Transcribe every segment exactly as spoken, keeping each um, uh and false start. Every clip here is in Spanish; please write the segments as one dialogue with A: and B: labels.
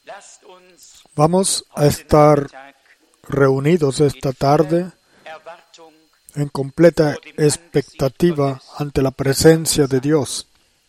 A: Vamos a estar reunidos esta tarde en completa expectativa ante la presencia de Dios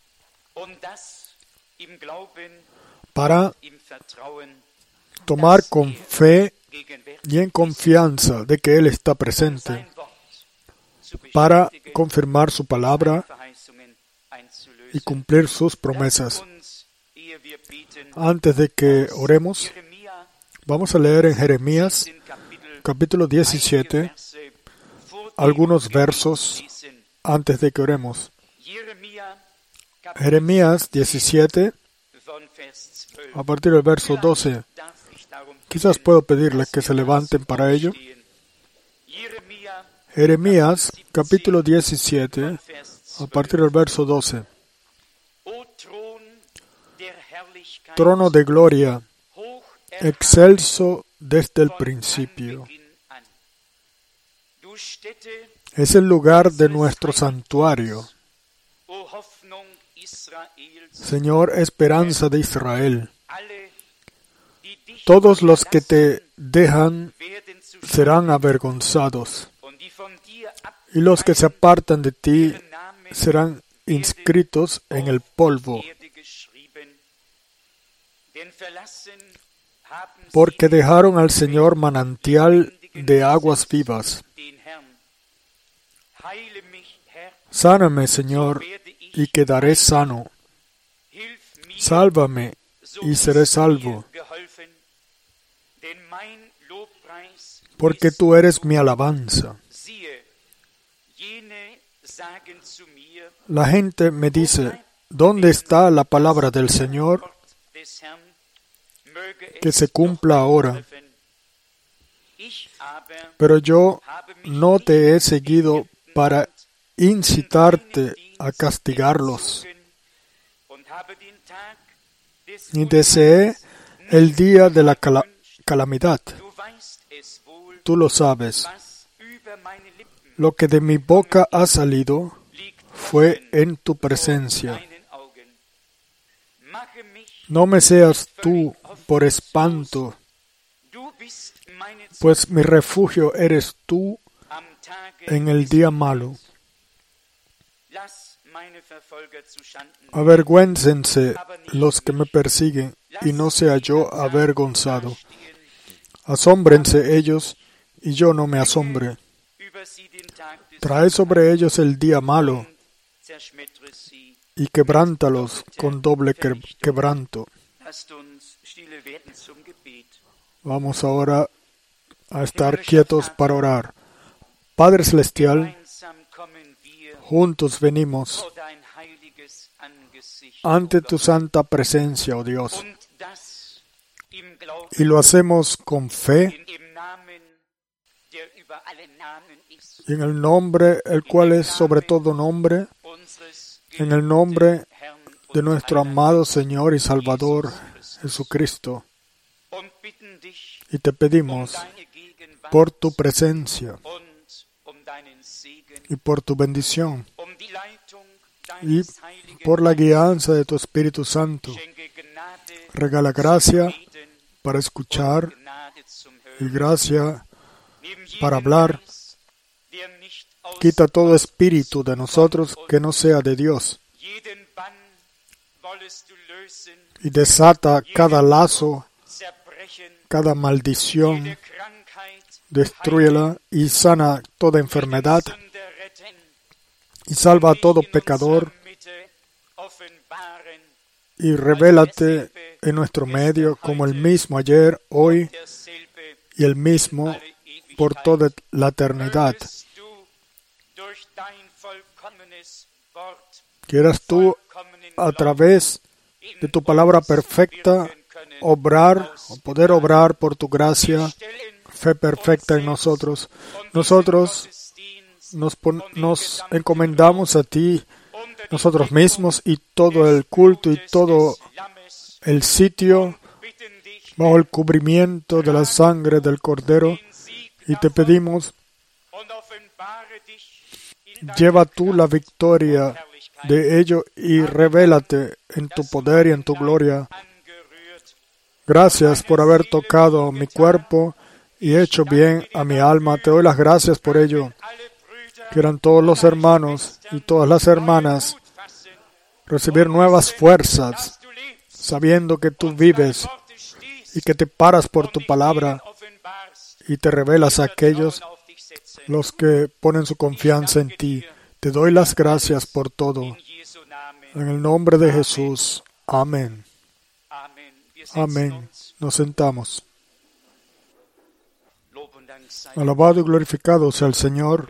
A: para tomar con fe y en confianza de que Él está presente, para confirmar su palabra y cumplir sus promesas. Antes de que oremos, vamos a leer en Jeremías, capítulo diecisiete, algunos versos antes de que oremos. Jeremías diecisiete, a partir del verso doce. Quizás puedo pedirles que se levanten para ello. Jeremías, capítulo diecisiete, a partir del verso doce. Trono de gloria, excelso desde el principio. Es el lugar de nuestro santuario. Señor, esperanza de Israel. Todos los que te dejan serán avergonzados, y los que se apartan de ti serán inscritos en el polvo. Porque dejaron al Señor manantial de aguas vivas. Sáname, Señor, y quedaré sano. Sálvame, y seré salvo. Porque tú eres mi alabanza. La gente me dice, ¿dónde está la palabra del Señor? Que se cumpla ahora. Pero yo no te he seguido para incitarte a castigarlos, ni deseé el día de la cala- calamidad. Tú lo sabes. Lo que de mi boca ha salido fue en tu presencia. No me seas tú por espanto, pues mi refugio eres tú en el día malo. Avergüéncense los que me persiguen, y no sea yo avergonzado. Asómbrense ellos, y yo no me asombre. Trae sobre ellos el día malo, y quebrántalos con doble que- quebranto. Vamos ahora a estar quietos para orar. Padre Celestial, juntos venimos ante tu santa presencia, oh Dios, y lo hacemos con fe, y en el nombre, el cual es sobre todo nombre, en el nombre de nuestro amado Señor y Salvador Jesucristo. Y te pedimos por tu presencia y por tu bendición y por la guianza de tu Espíritu Santo. Regala gracia para escuchar y gracia para hablar. Quita todo espíritu de nosotros que no sea de Dios y desata cada lazo, cada maldición, destrúyela y sana toda enfermedad y salva a todo pecador y revélate en nuestro medio como el mismo ayer, hoy y el mismo por toda la eternidad. Quieras tú, a través de tu palabra perfecta, obrar, o poder obrar por tu gracia, fe perfecta en nosotros. Nosotros nos, pon- nos encomendamos a ti, nosotros mismos, y todo el culto y todo el sitio bajo el cubrimiento de la sangre del Cordero, y te pedimos, lleva tú la victoria
B: Herrlichkeit.
A: de ello y revélate en tu poder y en tu gloria. Gracias por haber tocado mi cuerpo y hecho bien a mi alma. Te doy las gracias por ello. Quieran todos los hermanos y todas las hermanas recibir nuevas fuerzas, sabiendo que tú vives y que te paras por tu palabra y te revelas a aquellos los que ponen su confianza en ti. Te doy las gracias por todo. En el nombre de Jesús. Amén. Amén. Nos sentamos. Alabado y glorificado sea el Señor.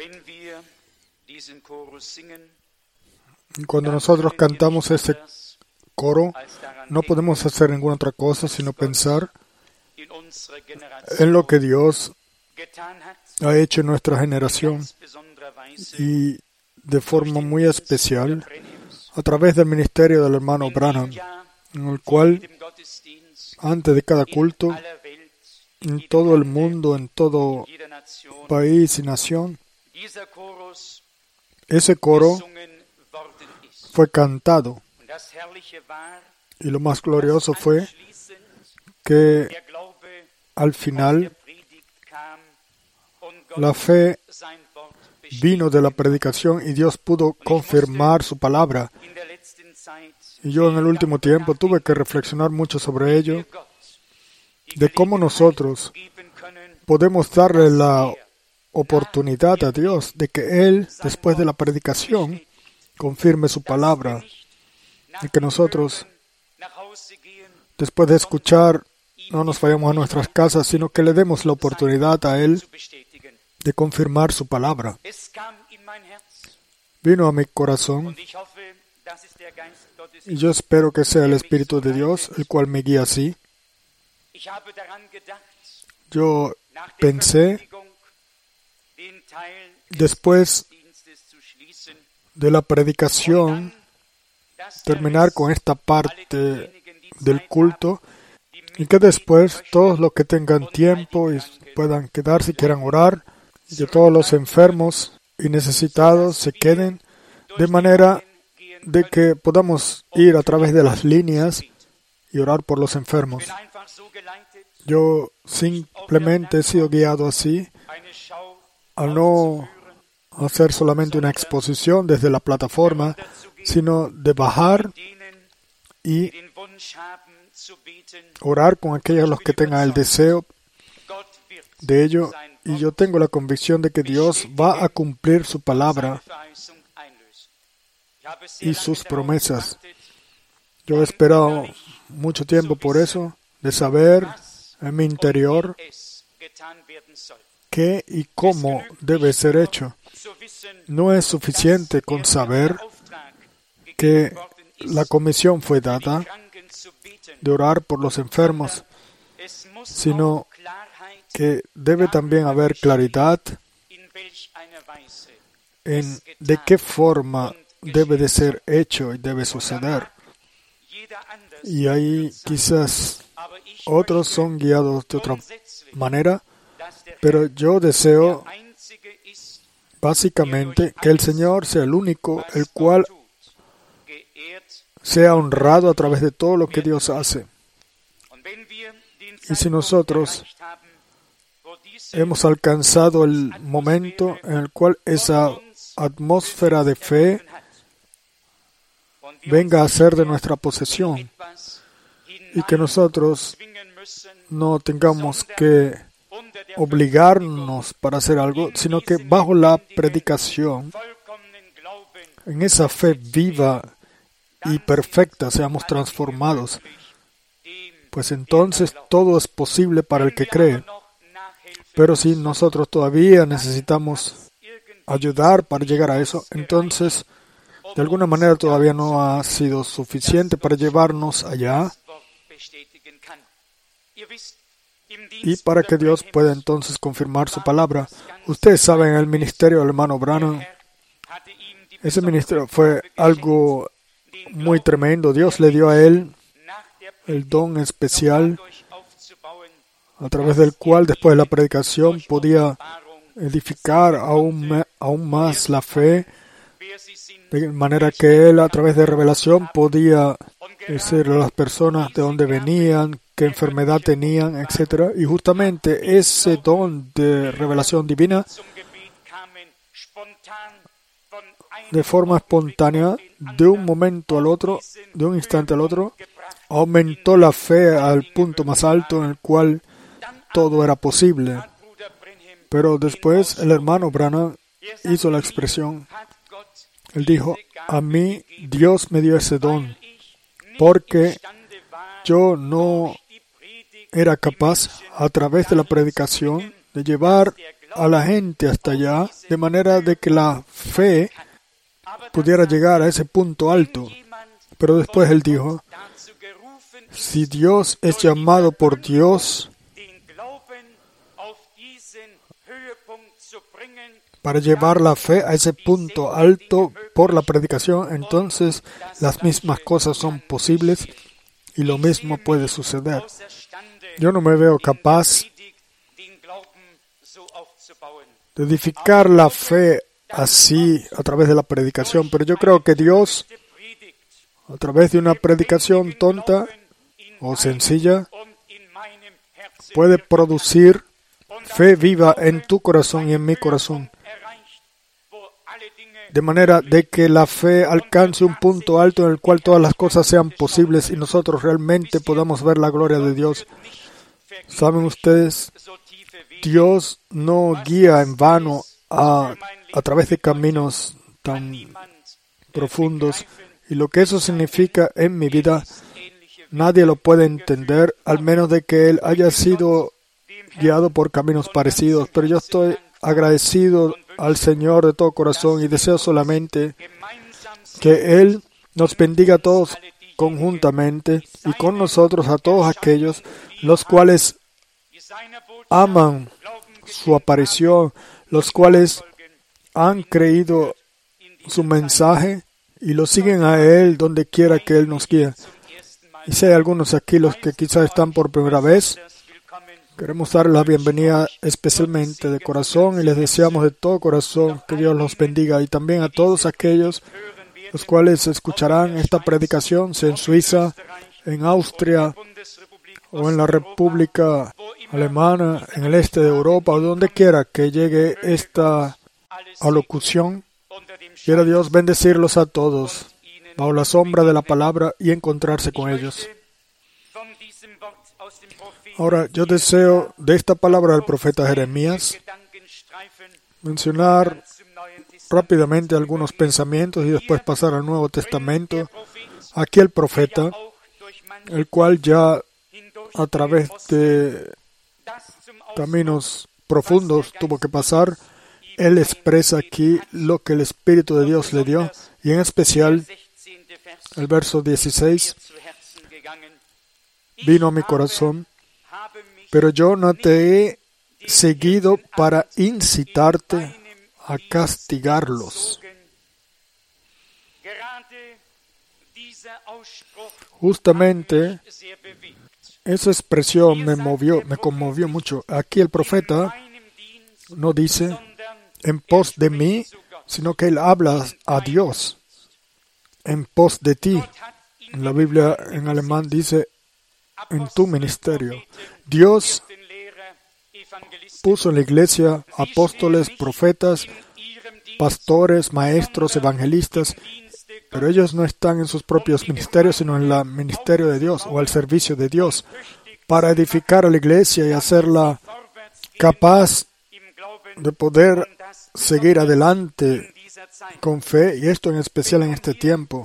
A: Cuando nosotros cantamos este coro, no podemos hacer ninguna otra cosa sino pensar en lo que Dios ha hecho en nuestra generación y de forma muy especial a través del ministerio del hermano Branham, en el cual antes de cada culto, en todo el mundo, en todo país y nación, ese coro fue cantado. Y lo más glorioso fue que al final la fe vino de la predicación y Dios pudo confirmar su palabra. Y yo en el último tiempo tuve que reflexionar mucho sobre ello, de cómo nosotros podemos darle la oportunidad a Dios de que Él, después de la predicación, confirme su palabra, y que nosotros, después de escuchar, no nos vayamos a nuestras casas, sino que le demos la oportunidad a Él de confirmar su palabra. Vino a mi corazón, y yo espero que sea el Espíritu de Dios el cual me guía así. Yo pensé, después de la predicación, terminar con esta parte del culto, y que después todos los que tengan tiempo y puedan quedarse y quieran orar, y que todos los enfermos y necesitados se queden, de manera de que podamos ir a través de las líneas y orar por los enfermos. Yo simplemente he sido guiado así, al no hacer solamente una exposición desde la plataforma, sino de bajar y orar con aquellos los que tengan el deseo de ello. Y yo tengo la convicción de que Dios va a cumplir su palabra y sus promesas. Yo he esperado mucho tiempo por eso, de saber en mi interior qué y cómo debe ser hecho. No es suficiente con saber que la comisión fue dada de orar por los enfermos, sino que debe también haber claridad en de qué forma debe de ser hecho y debe suceder. Y ahí quizás otros son guiados de otra manera, pero yo deseo básicamente que el Señor sea el único, el cual sea honrado a través de todo lo que Dios hace. Y si nosotros hemos alcanzado el momento en el cual esa atmósfera de fe venga a ser de nuestra posesión y que nosotros no tengamos que obligarnos para hacer algo, sino que bajo la predicación, en esa fe viva y perfecta, seamos transformados. Pues entonces todo es posible para el que cree. Pero si nosotros todavía necesitamos ayudar para llegar a eso, entonces de alguna manera todavía no ha sido suficiente para llevarnos allá y para que Dios pueda entonces confirmar su palabra. Ustedes saben, el ministerio del hermano Branham, ese ministerio fue algo muy tremendo. Dios le dio a él el don especial a través del cual después de la predicación podía edificar aún, aún más la fe de manera que Él a través de revelación podía decirle a las personas de dónde venían, qué enfermedad tenían, etcétera. Y justamente ese don de revelación divina, de forma espontánea, de un momento al otro, de un instante al otro, aumentó la fe al punto más alto en el cual todo era posible. Pero después el hermano Branham hizo la expresión. Él dijo, a mí Dios me dio ese don porque yo no era capaz a través de la predicación de llevar a la gente hasta allá de manera de que la fe pudiera llegar a ese punto alto. Pero después él dijo, si Dios es llamado por Dios para llevar la fe a ese punto alto por la predicación, entonces las mismas cosas son posibles y lo mismo puede suceder. Yo no me veo capaz de edificar la fe así a través de la predicación, pero yo creo que Dios, a través de una predicación tonta o sencilla, puede producir fe viva en tu corazón y en mi corazón, de manera de que la fe alcance un punto alto en el cual todas las cosas sean posibles y nosotros realmente podamos ver la gloria de Dios. ¿Saben ustedes? Dios no guía en vano a, a través de caminos tan profundos. Y lo que eso significa en mi vida, nadie lo puede entender, al menos de que Él haya sido guiado por caminos parecidos. Pero yo estoy agradecido al Señor de todo corazón y deseo solamente que Él nos bendiga a todos conjuntamente y con nosotros a todos aquellos los cuales aman su aparición, los cuales han creído su mensaje y lo siguen a Él donde quiera que Él nos guíe. Y si hay algunos aquí los que quizás están por primera vez, queremos dar la bienvenida especialmente de corazón y les deseamos de todo corazón que Dios los bendiga, y también a todos aquellos los cuales escucharán esta predicación, sea en Suiza, en Austria o en la República Alemana, en el este de Europa o donde quiera que llegue esta alocución. Quiera Dios bendecirlos a todos bajo la sombra de la palabra y encontrarse con ellos. Ahora, yo deseo de esta palabra del profeta Jeremías mencionar rápidamente algunos pensamientos y después pasar al Nuevo Testamento. Aquí el profeta, el cual ya a través de caminos profundos tuvo que pasar, él expresa aquí lo que el Espíritu de Dios le dio, y en especial el verso dieciséis, vino a mi corazón, pero yo no te he seguido para incitarte a castigarlos. Justamente esa expresión me movió, me conmovió mucho. Aquí el profeta no dice en pos de mí, sino que él habla a Dios en pos de ti. En la Biblia en alemán dice en tu ministerio. Dios puso en la iglesia apóstoles, profetas, pastores, maestros, evangelistas, pero ellos no están en sus propios ministerios, sino en el ministerio de Dios o al servicio de Dios, para edificar a la iglesia y hacerla capaz de poder seguir adelante con fe, y esto en especial en este tiempo.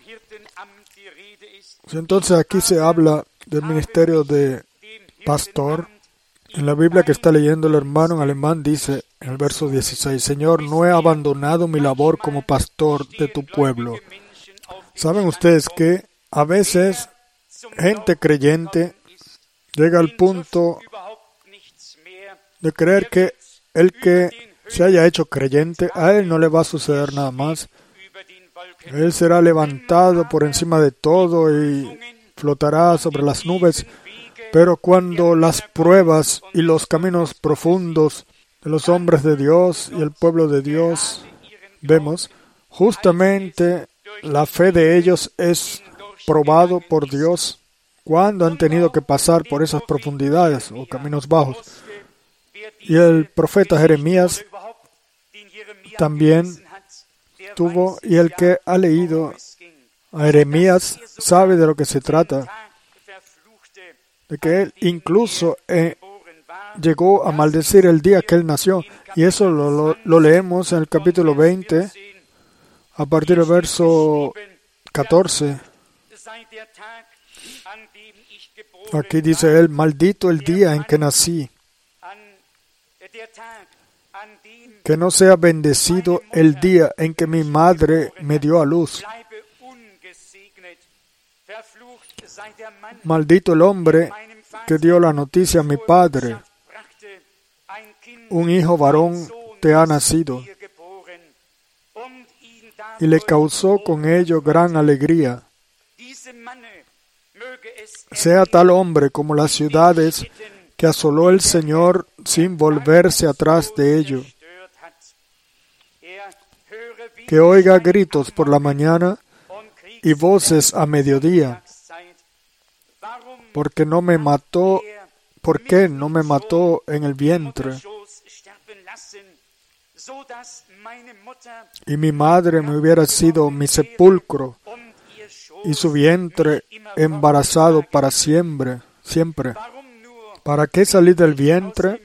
A: Entonces aquí se habla del ministerio de pastor. En la Biblia que está leyendo el hermano en alemán dice en el verso dieciséis, Señor, no he abandonado mi labor como pastor de tu pueblo. ¿Saben ustedes que a veces gente creyente llega al punto de creer que el que se haya hecho creyente, a él no le va a suceder nada más? Él será levantado por encima de todo y flotará sobre las nubes. Pero cuando las pruebas y los caminos profundos de los hombres de Dios y el pueblo de Dios vemos, Justamente la fe de ellos es probado por Dios cuando han tenido que pasar por esas profundidades o caminos bajos. Y el profeta Jeremías también tuvo, y el que ha leído a Jeremías sabe de lo que se trata, de que él incluso eh, llegó a maldecir el día que él nació. Y eso lo, lo, lo leemos en el capítulo veinte, a partir del verso catorce. Aquí dice él: maldito el día en que nací, que no sea bendecido el día en que mi madre me dio a luz. Maldito el hombre que dio la noticia a mi padre: un hijo varón te ha nacido. Y le causó con ello gran alegría. Sea tal hombre como las ciudades que asoló el Señor sin volverse atrás de ello. Que oiga gritos por la mañana y voces a mediodía. Porque no me mató, ¿por qué no me mató en el vientre? Y mi madre me hubiera sido mi sepulcro, y su vientre embarazado para siempre, siempre. ¿Para qué salir del vientre?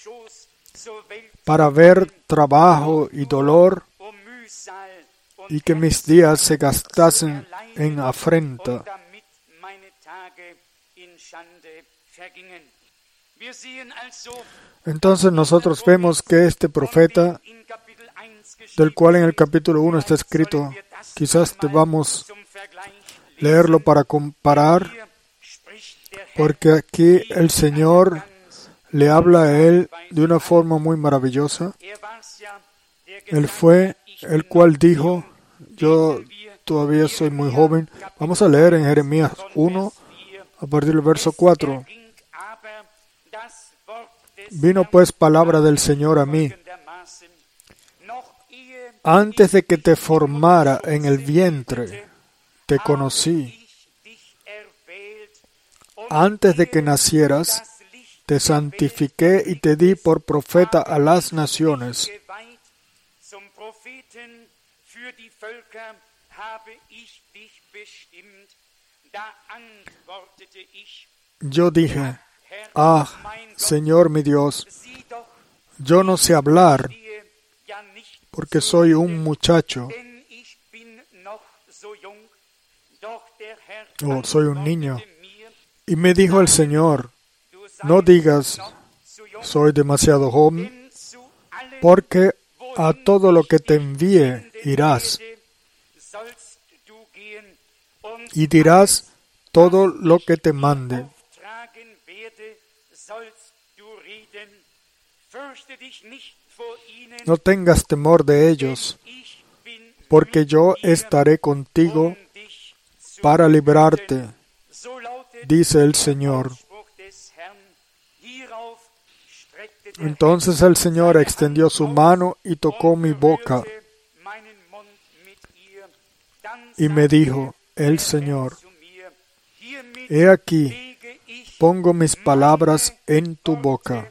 A: Para ver trabajo y dolor, y que mis días se gastasen en afrenta. Entonces nosotros vemos que este profeta, del cual en el capítulo uno está escrito, quizás debamos leerlo para comparar, porque aquí el Señor le habla a él de una forma muy maravillosa. Él fue el cual dijo: yo todavía soy muy joven. Vamos a leer en Jeremías uno, a partir del verso cuatro. Vino pues palabra del Señor a mí: antes de que te formara en el vientre, te conocí. Antes de que nacieras, te santifiqué y te di por profeta a las naciones. Yo dije: ah, Señor mi Dios, yo no sé hablar, porque soy un muchacho, o soy un niño. Y me dijo el Señor: no digas, soy demasiado joven, porque a todo lo que te envíe irás, y dirás todo lo que te mande. No tengas temor de ellos, porque yo estaré contigo para librarte, dice el Señor. Entonces el Señor extendió su mano y tocó mi boca, y me dijo el Señor: he aquí, pongo mis palabras en tu boca.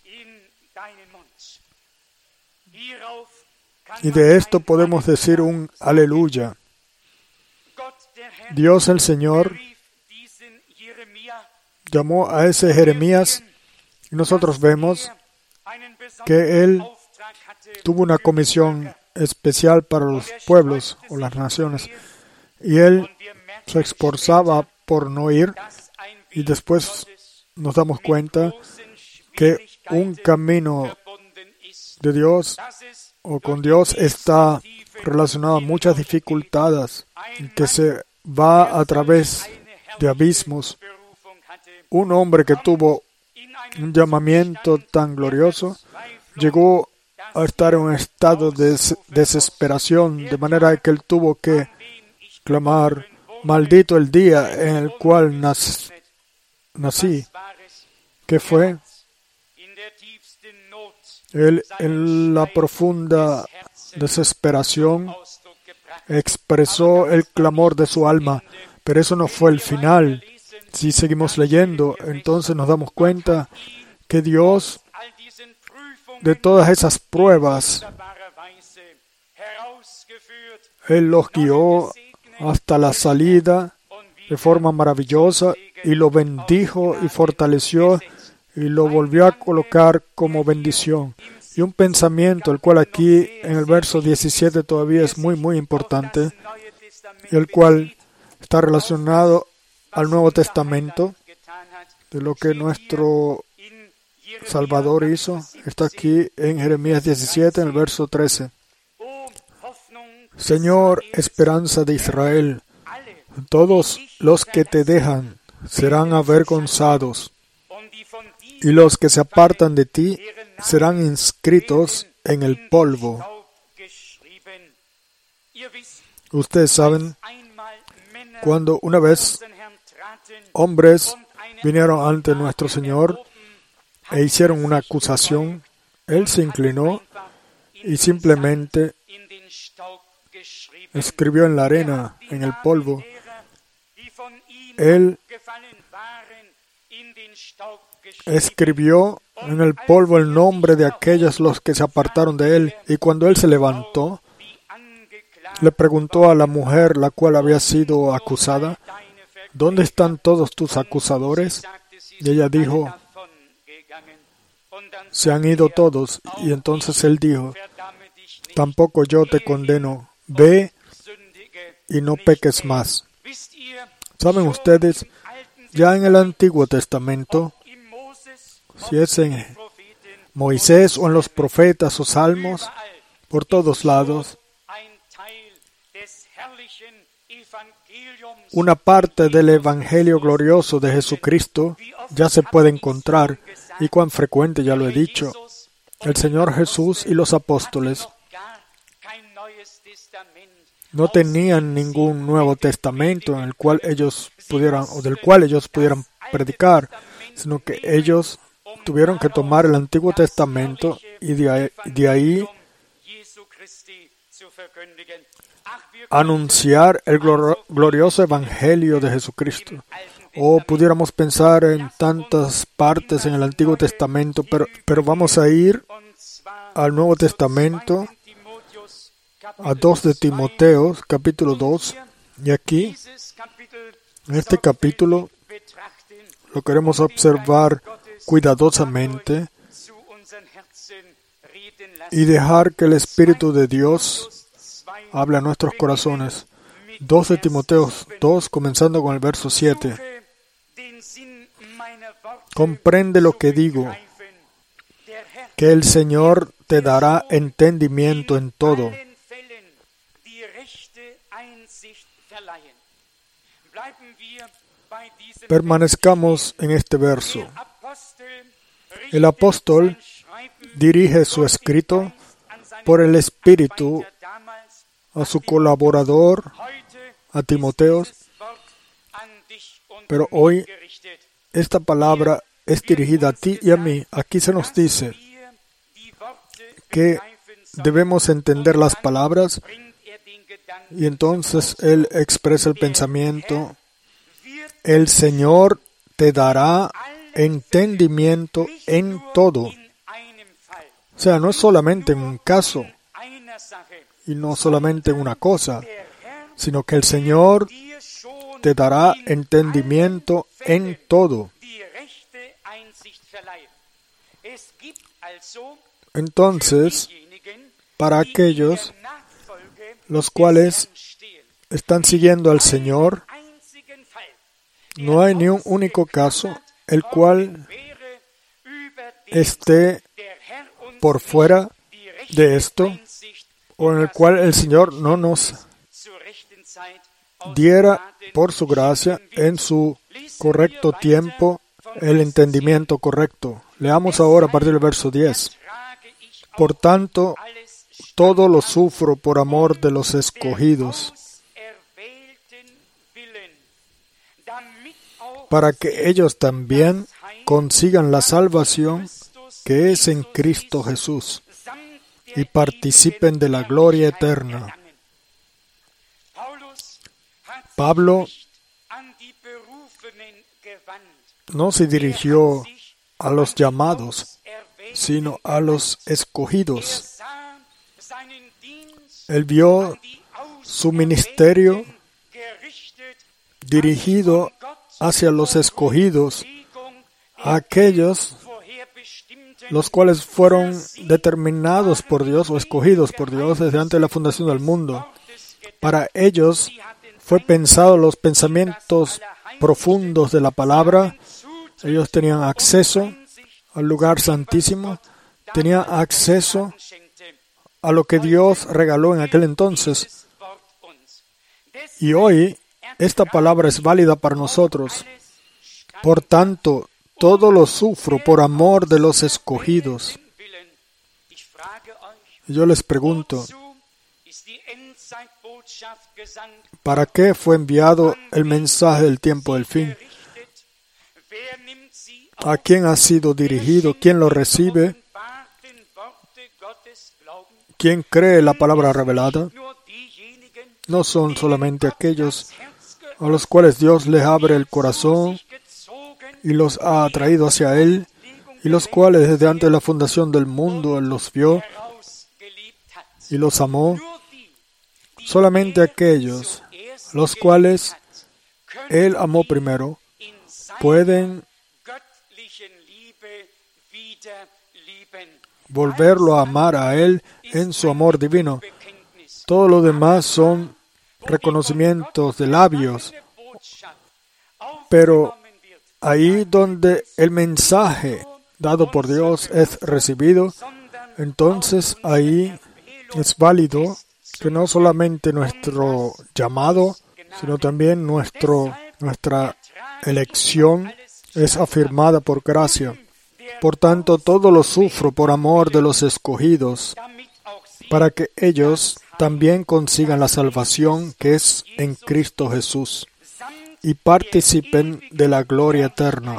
A: Y de esto podemos decir un aleluya. Dios el Señor llamó a ese Jeremías, y nosotros vemos que él tuvo una comisión especial para los pueblos o las naciones, y él se esforzaba por no ir, y después nos damos cuenta que un camino de Dios o con Dios está relacionado a muchas dificultades, que se va a través de abismos. Un hombre que tuvo un llamamiento tan glorioso llegó a estar en un estado de des- desesperación, de manera que él tuvo que clamar: maldito el día en el cual nac- nací. ¿Qué fue? Él, en la profunda desesperación, expresó el clamor de su alma, pero eso no fue el final. Si seguimos leyendo, entonces nos damos cuenta que Dios, de todas esas pruebas, Él los guió hasta la salida de forma maravillosa y lo bendijo y fortaleció y lo volvió a colocar como bendición. Y un pensamiento, el cual aquí en el verso diecisiete todavía es muy, muy importante, y el cual está relacionado al Nuevo Testamento, de lo que nuestro Salvador hizo, está aquí en Jeremías diecisiete, en el verso trece. Señor, esperanza de Israel, todos los que te dejan serán avergonzados, y los que se apartan de ti serán inscritos en el polvo. Ustedes saben, cuando una vez hombres vinieron ante nuestro Señor e hicieron una acusación, Él se inclinó y simplemente escribió en la arena, en el polvo. Él escribió en el polvo el nombre de aquellos los que se apartaron de Él. Y cuando Él se levantó, le preguntó a la mujer la cual había sido acusada, ¿dónde están todos tus acusadores? Y ella dijo, se han ido todos. Y entonces Él dijo, tampoco yo te condeno, ve y no peques más. ¿Saben ustedes? Ya en el Antiguo Testamento, si es en Moisés o en los profetas o salmos, por todos lados, una parte del Evangelio glorioso de Jesucristo ya se puede encontrar, y cuán frecuente, ya lo he dicho, el Señor Jesús y los apóstoles no tenían ningún Nuevo Testamento en el cual ellos pudieran, o del cual ellos pudieran predicar, sino que ellos tuvieron que tomar el Antiguo Testamento y de ahí, de ahí anunciar el glorioso Evangelio de Jesucristo. O pudiéramos pensar en tantas partes en el Antiguo Testamento, pero, pero vamos a ir al Nuevo Testamento, a dos de Timoteo, capítulo dos, y aquí, en este capítulo, lo queremos observar cuidadosamente y dejar que el Espíritu de Dios hable a nuestros corazones. dos de Timoteo dos, comenzando con el verso siete. Comprende lo que digo, que el Señor te dará entendimiento en todo. Permanezcamos en este verso. El apóstol dirige su escrito por el Espíritu a su colaborador, a Timoteo, pero hoy esta palabra es dirigida a ti y a mí. Aquí se nos dice que debemos entender las palabras, y entonces Él expresa el pensamiento. El Señor te dará entendimiento en todo. O sea, no es solamente en un caso y no solamente en una cosa, sino que el Señor te dará entendimiento en todo. Entonces, para aquellos los cuales están siguiendo al Señor, no hay ni un único caso el cual esté por fuera de esto, o en el cual el Señor no nos diera por su gracia en su correcto tiempo el entendimiento correcto. Leamos ahora a partir del verso diez. Por tanto, todo lo sufro por amor de los escogidos, para que ellos también consigan la salvación que es en Cristo Jesús y participen de la gloria eterna. Pablo no se dirigió a los llamados, sino a los escogidos. Él vio su ministerio dirigido hacia los escogidos, a aquellos los cuales fueron determinados por Dios o escogidos por Dios desde antes de la fundación del mundo. Para ellos fue pensado los pensamientos profundos de la palabra. Ellos tenían acceso al lugar santísimo, tenían acceso a lo que Dios regaló en aquel entonces. Y hoy esta palabra es válida para nosotros. Por tanto, todo lo sufro por amor de los escogidos. Yo les pregunto, ¿para qué fue enviado el mensaje del tiempo del fin? ¿A quién ha sido dirigido? ¿Quién lo recibe? ¿Quién cree la palabra revelada? No son solamente aquellos a los cuales Dios les abre el corazón y los ha atraído hacia Él, y los cuales desde antes de la fundación del mundo Él los vio y los amó. Solamente aquellos los cuales Él amó primero pueden volverlo a amar a Él en su amor divino. Todo lo demás son reconocimientos de labios, pero ahí donde el mensaje dado por Dios es recibido, entonces ahí es válido que no solamente nuestro llamado, sino también nuestro, nuestra elección es afirmada por gracia. Por tanto, todo lo sufro por amor de los escogidos, para que ellos también consigan la salvación que es en Cristo Jesús y participen de la gloria eterna.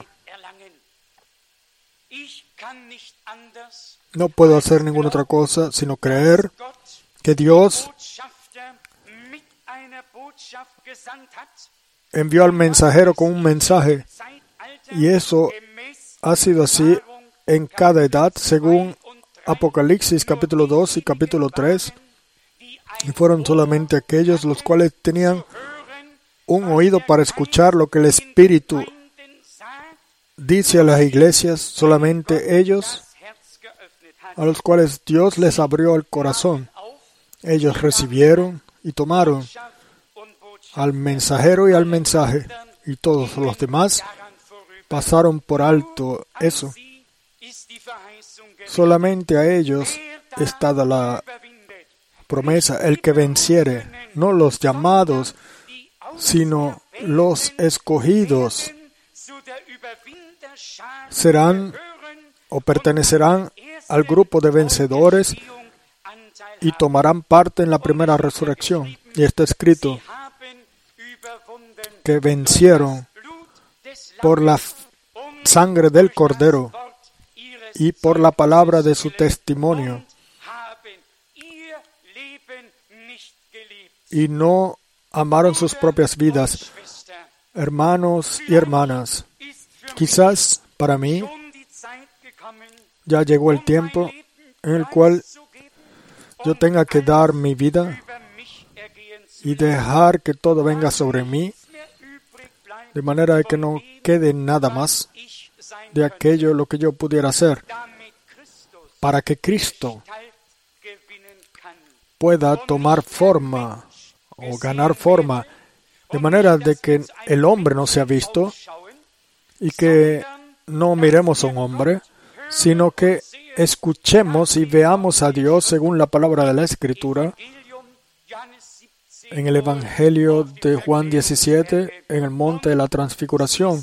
A: No puedo hacer ninguna otra cosa sino creer que Dios envió al mensajero con un mensaje, y eso ha sido así en cada edad, según Apocalipsis capítulo dos y capítulo tres, y fueron solamente aquellos los cuales tenían un oído para escuchar lo que el Espíritu dice a las iglesias, solamente ellos, a los cuales Dios les abrió el corazón. Ellos recibieron y tomaron al mensajero y al mensaje, y todos los demás pasaron por alto eso. Solamente a ellos está dada la promesa, el que venciere, no los llamados, sino los escogidos, serán o pertenecerán al grupo de vencedores y tomarán parte en la primera resurrección. Y está escrito que vencieron por la sangre del Cordero y por la palabra de su testimonio, y no amaron sus propias vidas. Hermanos y hermanas, quizás para mí ya llegó el tiempo en el cual yo tenga que dar mi vida y dejar que todo venga sobre mí, de manera de que no quede nada más de aquello lo que yo pudiera hacer, para que Cristo pueda tomar forma o ganar forma, de manera de que el hombre no sea visto y que no miremos a un hombre, sino que escuchemos y veamos a Dios según la palabra de la Escritura. En el Evangelio de Juan diecisiete, en el monte de la Transfiguración,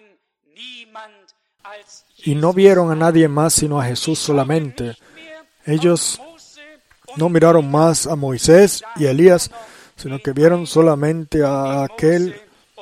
A: y no vieron a nadie más sino a Jesús solamente. Ellos no miraron más a Moisés y a Elías, sino que vieron solamente a aquel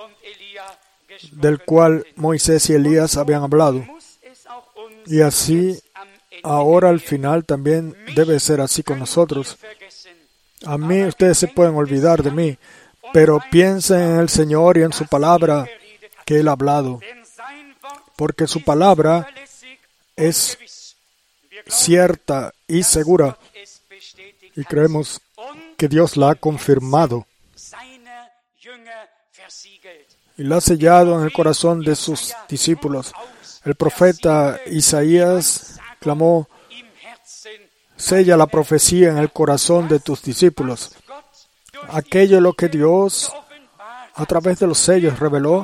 A: del cual Moisés y Elías habían hablado. Y así, ahora al final también debe ser así con nosotros. A mí, ustedes se pueden olvidar de mí, pero piensen en el Señor y en su palabra que Él ha hablado, porque su palabra es cierta y segura, y creemos que Dios la ha confirmado y la ha sellado en el corazón de sus discípulos. El profeta Isaías clamó: sella la profecía en el corazón de tus discípulos. Aquello es lo que Dios, a través de los sellos, reveló,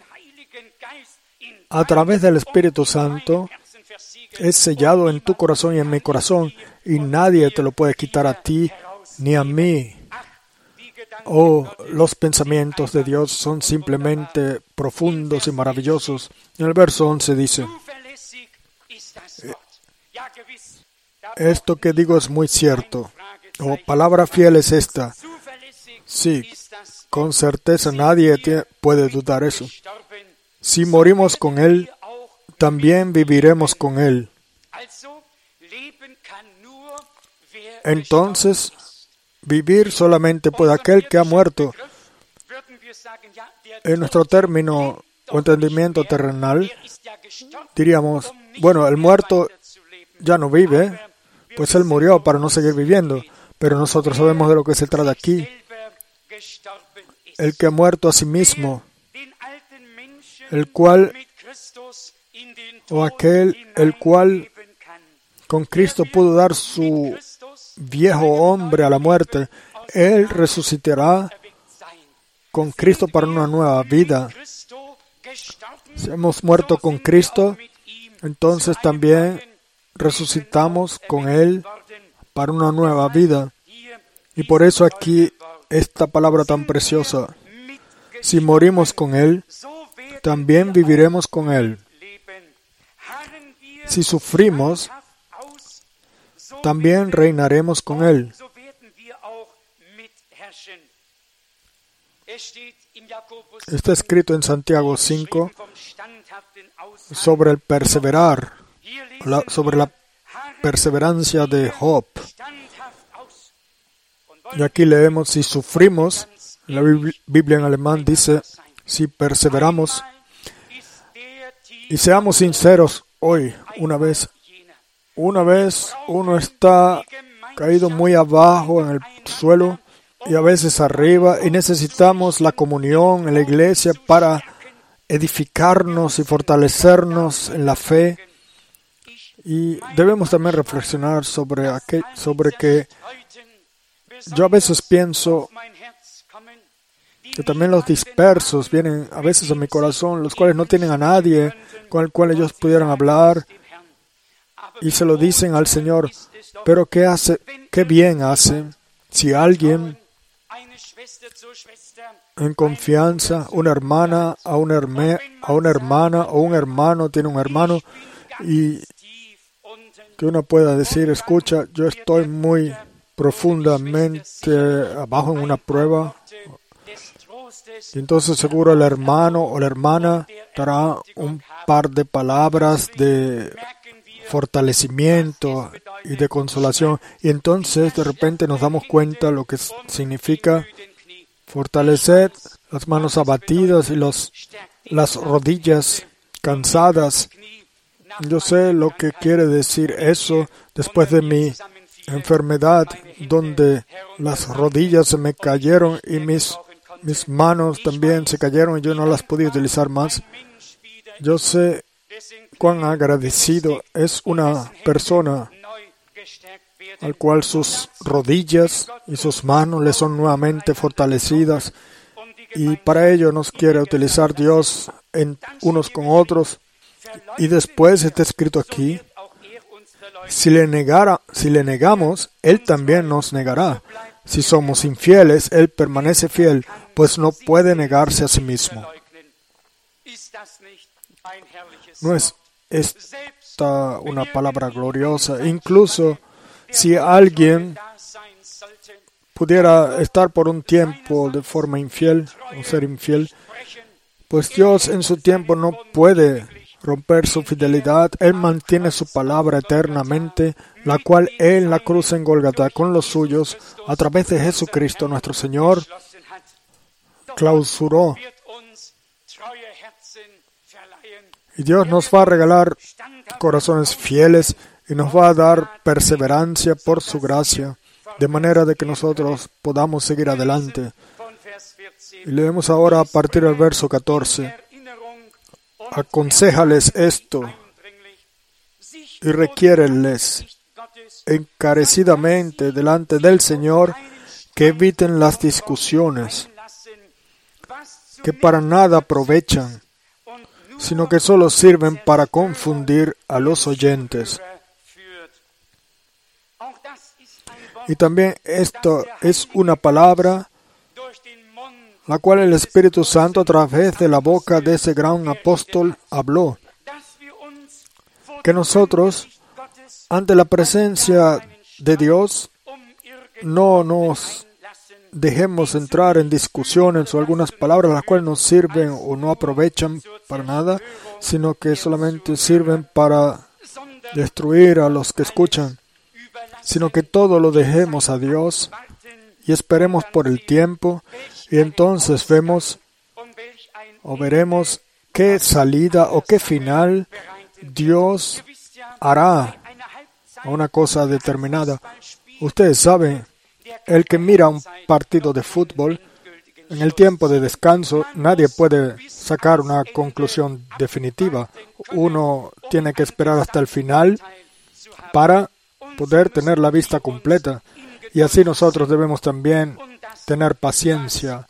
A: a través del Espíritu Santo, es sellado en tu corazón y en mi corazón, y nadie te lo puede quitar a ti ni a mí. Oh, los pensamientos de Dios son simplemente profundos y maravillosos. En el verso once dice: esto que digo es muy cierto. Oh, palabra fiel es esta. Sí, con certeza nadie puede dudar eso. Si morimos con Él, también viviremos con Él. Entonces, vivir solamente puede aquel que ha muerto. En nuestro término o entendimiento terrenal, diríamos, bueno, el muerto ya no vive, pues Él murió para no seguir viviendo. Pero nosotros sabemos de lo que se trata aquí. El que ha muerto a sí mismo, el cual, o aquel, el cual con Cristo pudo dar su viejo hombre a la muerte, Él resucitará con Cristo para una nueva vida. Si hemos muerto con Cristo, entonces también resucitamos con Él para una nueva vida. Y por eso aquí esta palabra tan preciosa: si morimos con Él, también viviremos con Él. Si sufrimos, también reinaremos con Él. Está escrito en Santiago cinco sobre el perseverar, la, sobre la perseverancia de Job. Y aquí leemos: si sufrimos, la Biblia en alemán dice, si perseveramos. Y seamos sinceros hoy, una vez, una vez uno está caído muy abajo en el suelo y a veces arriba, y necesitamos la comunión en la iglesia para edificarnos y fortalecernos en la fe. Y debemos también reflexionar sobre, aquel, sobre que yo a veces pienso que también los dispersos vienen a veces a mi corazón, los cuales no tienen a nadie con el cual ellos pudieran hablar, y se lo dicen al Señor. Pero ¿qué hace? ¿Qué bien hace si alguien en confianza, una hermana a una, herme, a una hermana o un hermano tiene un hermano, y que uno pueda decir: escucha, yo estoy muy profundamente abajo en una prueba, y entonces seguro el hermano o la hermana dará un par de palabras de fortalecimiento y de consolación, y entonces de repente nos damos cuenta lo que significa fortalecer las manos abatidas y los, las rodillas cansadas. Yo sé lo que quiere decir eso después de mi enfermedad, donde las rodillas se me cayeron y mis, mis manos también se cayeron y yo no las podía utilizar más. Yo sé cuán agradecido es una persona al cual sus rodillas y sus manos le son nuevamente fortalecidas, y para ello nos quiere utilizar Dios en unos con otros. Y después está escrito aquí: si le negara, si le negamos, Él también nos negará. Si somos infieles, Él permanece fiel, pues no puede negarse a sí mismo. ¿No es esta una palabra gloriosa? Incluso si alguien pudiera estar por un tiempo de forma infiel o ser infiel, pues Dios en su tiempo no puede romper su fidelidad. Él mantiene su palabra eternamente, la cual Él en la cruz en Gólgata con los suyos, a través de Jesucristo nuestro Señor, clausuró. Y Dios nos va a regalar corazones fieles y nos va a dar perseverancia por su gracia, de manera de que nosotros podamos seguir adelante. Y leemos ahora a partir del verso catorce. Aconséjales esto y requiéreles encarecidamente delante del Señor que eviten las discusiones, que para nada aprovechan, sino que solo sirven para confundir a los oyentes. Y también esto es una palabra la cual el Espíritu Santo a través de la boca de ese gran apóstol habló, que nosotros, ante la presencia de Dios, no nos dejemos entrar en discusiones o algunas palabras las cuales no sirven o no aprovechan para nada, sino que solamente sirven para destruir a los que escuchan, sino que todo lo dejemos a Dios y esperemos por el tiempo, y entonces vemos o veremos qué salida o qué final Dios hará a una cosa determinada. Ustedes saben, el que mira un partido de fútbol, en el tiempo de descanso, nadie puede sacar una conclusión definitiva. Uno tiene que esperar hasta el final para poder tener la vista completa. Y así nosotros debemos también tener paciencia.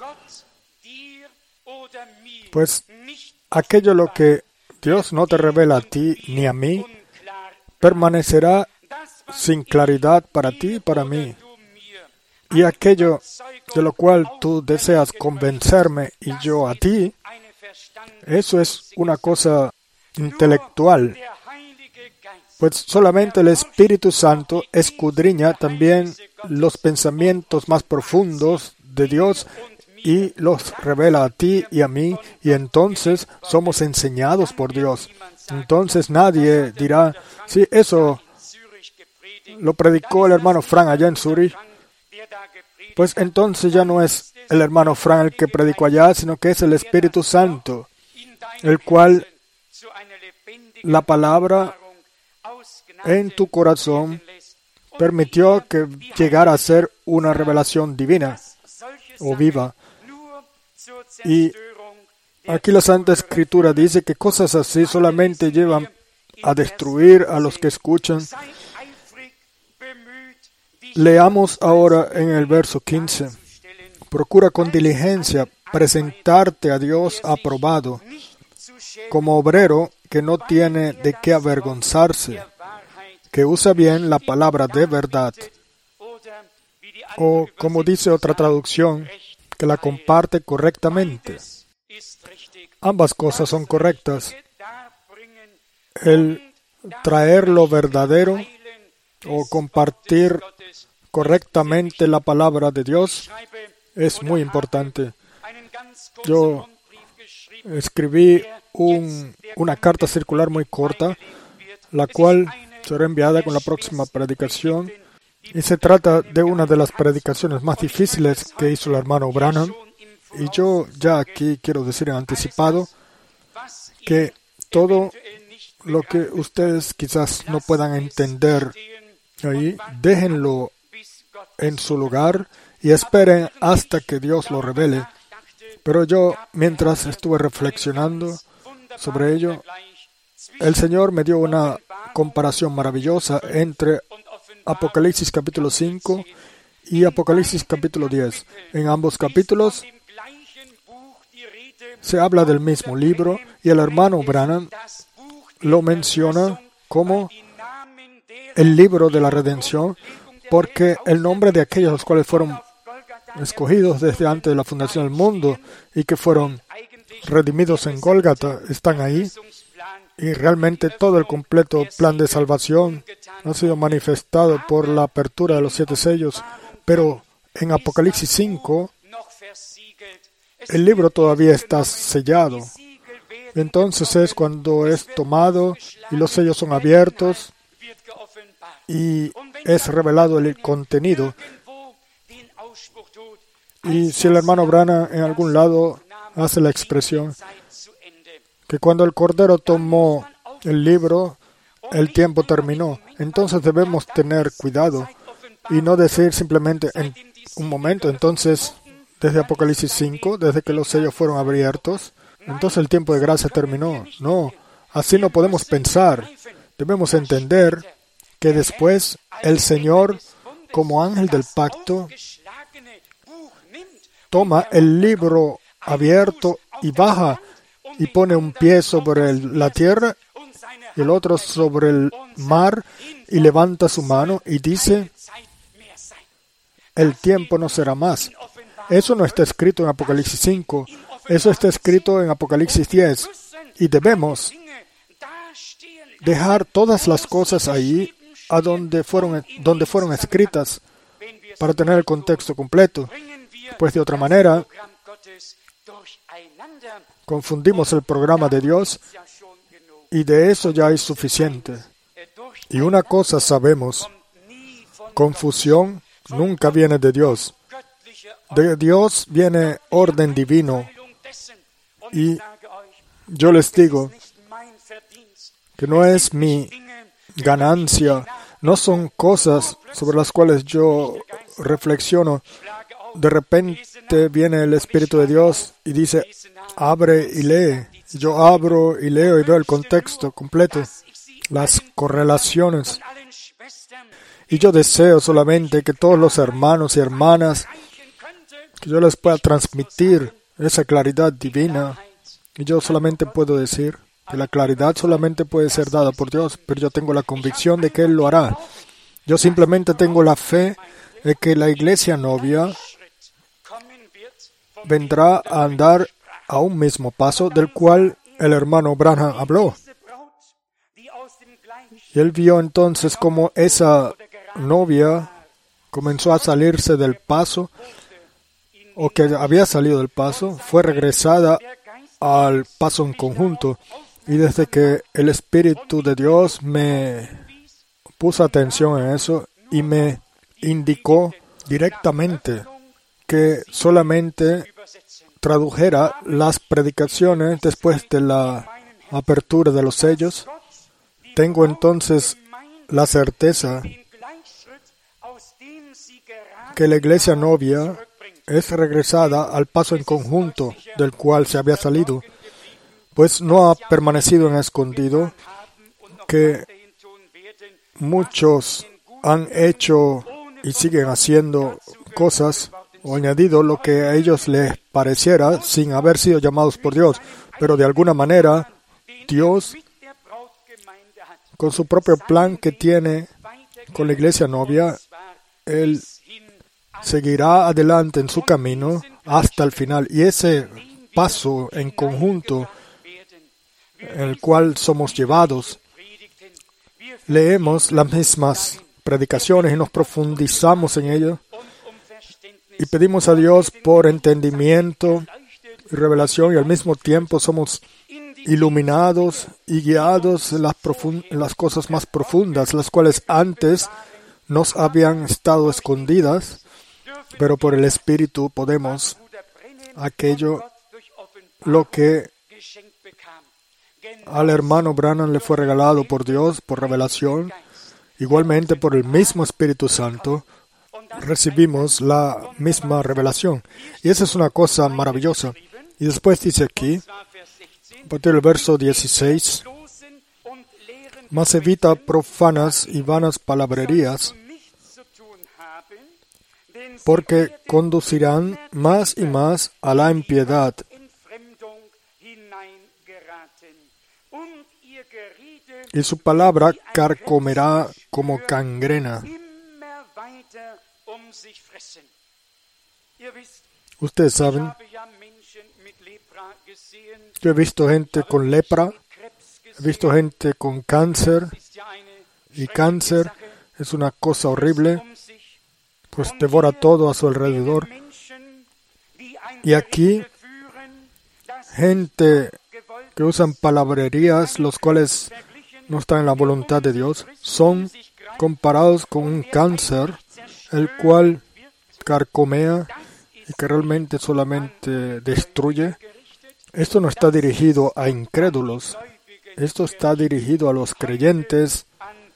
A: Pues aquello lo que Dios no te revela a ti ni a mí, permanecerá sin claridad para ti y para mí. Y aquello de lo cual tú deseas convencerme y yo a ti, eso es una cosa intelectual. Pues solamente el Espíritu Santo escudriña también los pensamientos más profundos de Dios y los revela a ti y a mí, y entonces somos enseñados por Dios. Entonces nadie dirá, sí, eso lo predicó el hermano Frank allá en Zurich. Pues entonces ya no es el hermano Frank el que predicó allá, sino que es el Espíritu Santo, el cual la palabra en tu corazón permitió que llegara a ser una revelación divina o viva. Y aquí la Santa Escritura dice que cosas así solamente llevan a destruir a los que escuchan. Leamos ahora en el verso quince. Procura con diligencia presentarte a Dios aprobado, como obrero que no tiene de qué avergonzarse, que usa bien la palabra de verdad. O, como dice otra traducción, que la comparte correctamente. Ambas cosas son correctas. El traer lo verdadero o compartir correctamente la palabra de Dios es muy importante. Yo escribí un, una carta circular muy corta, la cual será enviada con la próxima predicación, y se trata de una de las predicaciones más difíciles que hizo el hermano Branham. Y yo ya aquí quiero decir en anticipado que todo lo que ustedes quizás no puedan entender ahí, déjenlo en su lugar y esperen hasta que Dios lo revele. Pero yo, mientras estuve reflexionando sobre ello, el Señor me dio una comparación maravillosa entre Apocalipsis capítulo cinco y Apocalipsis capítulo diez. En ambos capítulos se habla del mismo libro y el hermano Branham lo menciona como el libro de la redención, porque el nombre de aquellos los cuales fueron escogidos desde antes de la fundación del mundo y que fueron redimidos en Gólgata están ahí, y realmente todo el completo plan de salvación ha sido manifestado por la apertura de los siete sellos. Pero en Apocalipsis cinco el libro todavía está sellado. Entonces es cuando es tomado y los sellos son abiertos y es revelado el contenido. Y si el hermano Branham en algún lado hace la expresión que cuando el Cordero tomó el libro, el tiempo terminó, entonces debemos tener cuidado y no decir simplemente en un momento, entonces desde Apocalipsis cinco, desde que los sellos fueron abiertos, entonces el tiempo de gracia terminó. No, así no podemos pensar. Debemos entender que después el Señor, como ángel del pacto, toma el libro abierto y baja y pone un pie sobre el, la tierra y el otro sobre el mar y levanta su mano y dice, el tiempo no será más. Eso no está escrito en Apocalipsis cinco, eso está escrito en Apocalipsis diez y debemos dejar todas las cosas ahí a donde fueron, donde fueron escritas para tener el contexto completo. Pues de otra manera, confundimos el programa de Dios y de eso ya es suficiente. Y una cosa sabemos, confusión nunca viene de Dios. De Dios viene orden divino. Y yo les digo que no es mi ganancia, no son cosas sobre las cuales yo reflexiono. De repente viene el Espíritu de Dios y dice, abre y lee. Yo abro y leo y veo el contexto completo, las correlaciones. Y yo deseo solamente que todos los hermanos y hermanas, que yo les pueda transmitir esa claridad divina. Y yo solamente puedo decir que la claridad solamente puede ser dada por Dios, pero yo tengo la convicción de que Él lo hará. Yo simplemente tengo la fe de que la iglesia novia vendrá a andar a un mismo paso del cual el hermano Branham habló. Y él vio entonces cómo esa novia comenzó a salirse del paso, o que había salido del paso, fue regresada al paso en conjunto. Y desde que el Espíritu de Dios me puso atención en eso y me indicó directamente que solamente tradujera las predicaciones después de la apertura de los sellos, tengo entonces la certeza que la iglesia novia es regresada al paso en conjunto del cual se había salido, pues no ha permanecido en escondido, que muchos han hecho y siguen haciendo cosas o añadido lo que a ellos les pareciera sin haber sido llamados por Dios. Pero de alguna manera, Dios, con su propio plan que tiene con la iglesia novia, Él seguirá adelante en su camino hasta el final. Y ese paso en conjunto en el cual somos llevados, leemos las mismas predicaciones y nos profundizamos en ello. Y pedimos a Dios por entendimiento y revelación, y al mismo tiempo somos iluminados y guiados en las, profund- en las cosas más profundas, las cuales antes nos habían estado escondidas, pero por el Espíritu podemos aquello lo que al hermano Branham le fue regalado por Dios, por revelación, igualmente por el mismo Espíritu Santo, recibimos la misma revelación. Y esa es una cosa maravillosa. Y después dice aquí, a partir del verso dieciséis, mas evita profanas y vanas palabrerías, porque conducirán más y más a la impiedad. Y su palabra carcomerá como gangrena. Ustedes saben, yo he visto gente con lepra, he visto gente con cáncer, y cáncer es una cosa horrible, pues devora todo a su alrededor. Y aquí, gente que usan palabrerías, los cuales no están en la voluntad de Dios, son comparados con un cáncer, el cual carcomea y que realmente solamente destruye, esto no está dirigido a incrédulos, esto está dirigido a los creyentes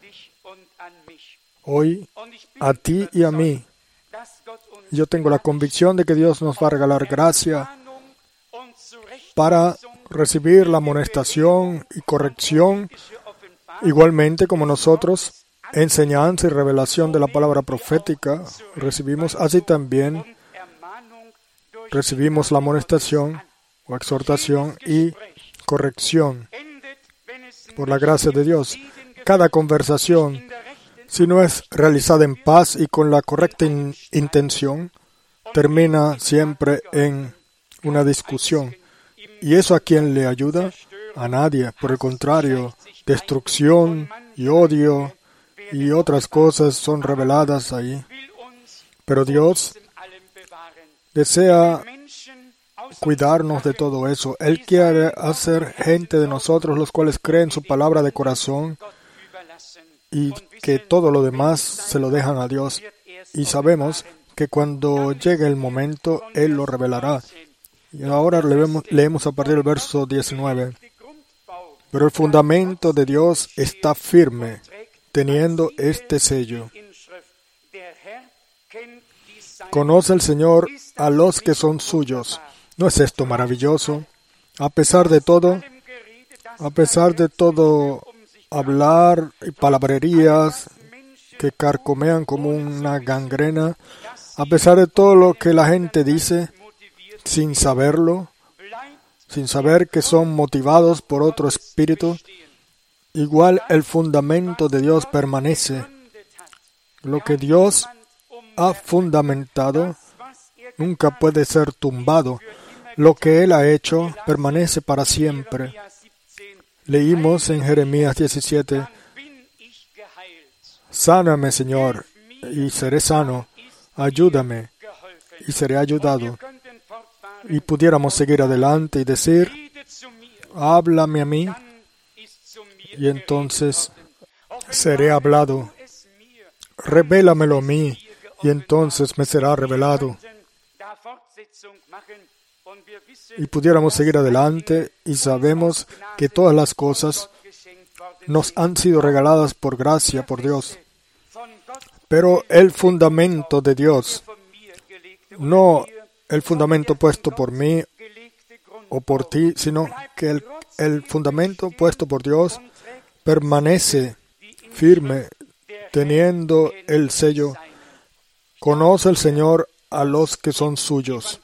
A: hoy, a ti y a mí. Yo tengo la convicción de que Dios nos va a regalar gracia para recibir la amonestación y corrección, igualmente como nosotros, enseñanza y revelación de la palabra profética recibimos, así también recibimos la amonestación o exhortación y corrección por la gracia de Dios. Cada conversación, si no es realizada en paz y con la correcta in- intención, termina siempre en una discusión. ¿Y eso a quién le ayuda? A nadie. Por el contrario, destrucción y odio y otras cosas son reveladas ahí. Pero Dios desea cuidarnos de todo eso. Él quiere hacer gente de nosotros, los cuales creen su palabra de corazón y que todo lo demás se lo dejan a Dios. Y sabemos que cuando llegue el momento, Él lo revelará. Y ahora leemos, leemos a partir del verso diecinueve. Pero el fundamento de Dios está firme, teniendo este sello. Conoce el Señor a los que son suyos. ¿No es esto maravilloso? A pesar de todo, a pesar de todo hablar y palabrerías que carcomean como una gangrena, a pesar de todo lo que la gente dice, sin saberlo, sin saber que son motivados por otro espíritu, igual el fundamento de Dios permanece. Lo que Dios ha fundamentado nunca puede ser tumbado. Lo que Él ha hecho permanece para siempre. Leímos en Jeremías diecisiete, Sáname, Señor, y seré sano. Ayúdame, y seré ayudado. Y pudiéramos seguir adelante y decir, háblame a mí, y entonces seré hablado. Revélamelo a mí, y entonces me será revelado. Y pudiéramos seguir adelante, y sabemos que todas las cosas nos han sido regaladas por gracia, por Dios. Pero el fundamento de Dios, no el fundamento puesto por mí o por ti, sino que el, el fundamento puesto por Dios permanece firme, teniendo el sello. Conoce el Señor a los que son suyos.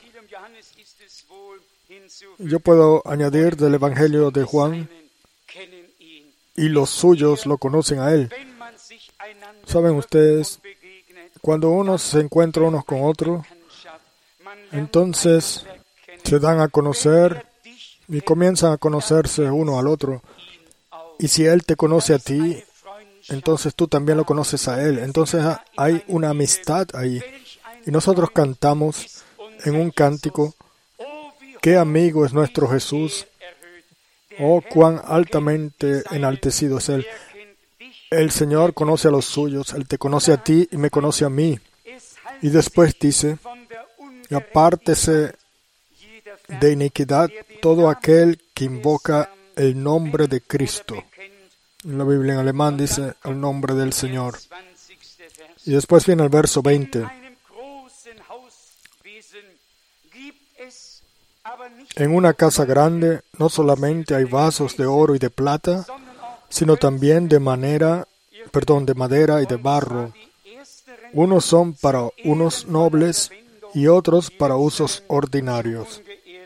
A: Yo puedo añadir del Evangelio de Juan, y los suyos lo conocen a Él. ¿Saben ustedes? Cuando uno se encuentra unos con otros, entonces se dan a conocer y comienzan a conocerse uno al otro. Y si Él te conoce a ti, entonces tú también lo conoces a Él. Entonces hay una amistad ahí. Y nosotros cantamos en un cántico, qué amigo es nuestro Jesús, oh cuán altamente enaltecido es Él. El Señor conoce a los suyos, Él te conoce a ti y me conoce a mí. Y después dice, y apártese de iniquidad todo aquel que invoca el nombre de Cristo. En la Biblia en alemán dice el nombre del Señor. Y después viene el verso veinte. En una casa grande no solamente hay vasos de oro y de plata, sino también de manera, perdón, de madera y de barro. Unos son para unos nobles y otros para usos ordinarios.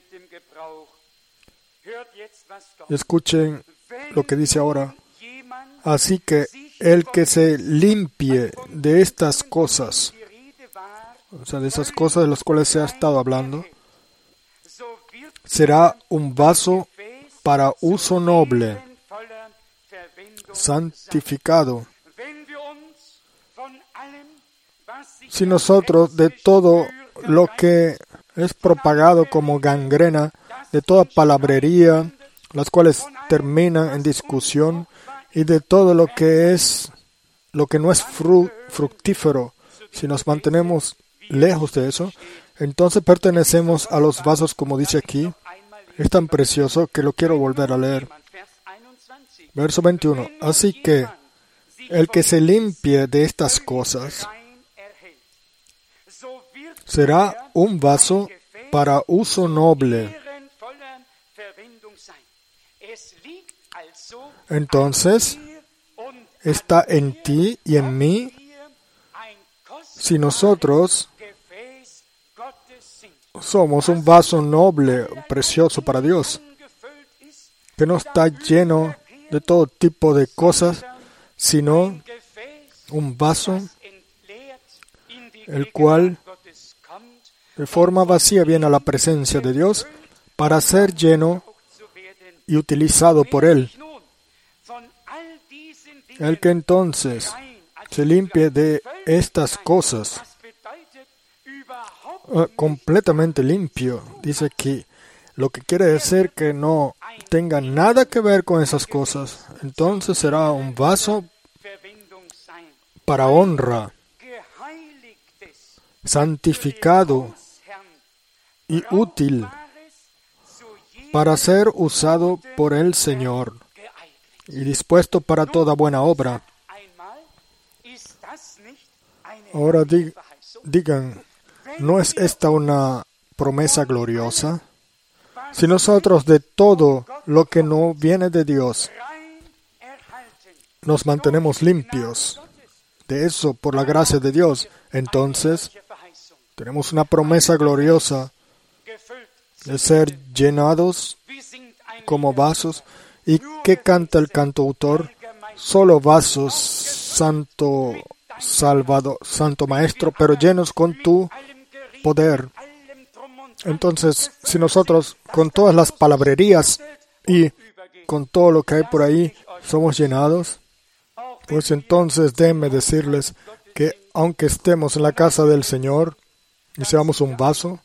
A: Escuchen lo que dice ahora. Así que el que se limpie de estas cosas, o sea, de esas cosas de las cuales se ha estado hablando, será un vaso para uso noble, santificado. Si nosotros de todo lo que es propagado como gangrena, de toda palabrería, las cuales terminan en discusión, y de todo lo que es, lo que no es fru, fructífero, si nos mantenemos lejos de eso, Entonces pertenecemos a los vasos, como dice aquí. Es tan precioso que lo quiero volver a leer. Verso veintiuno. Así que el que se limpie de estas cosas será un vaso para uso noble. Entonces, está en ti y en mí si nosotros somos un vaso noble, precioso para Dios, que no está lleno de todo tipo de cosas, sino un vaso el cual de forma vacía viene a la presencia de Dios para ser lleno y utilizado por Él. El que entonces se limpie de estas cosas, uh, completamente limpio, dice aquí, lo que quiere decir que no tenga nada que ver con esas cosas, entonces será un vaso para honra, santificado y útil para ser usado por el Señor y dispuesto para toda buena obra. Ahora di- digan, ¿no es esta una promesa gloriosa? Si nosotros de todo lo que no viene de Dios nos mantenemos limpios de eso por la gracia de Dios, entonces tenemos una promesa gloriosa de ser llenados como vasos. ¿Y qué canta el cantautor? Solo vasos, Santo Salvador, Santo Maestro, pero llenos con tu poder. Entonces, si nosotros con todas las palabrerías y con todo lo que hay por ahí somos llenados, pues entonces déjenme decirles que aunque estemos en la casa del Señor y seamos un vaso,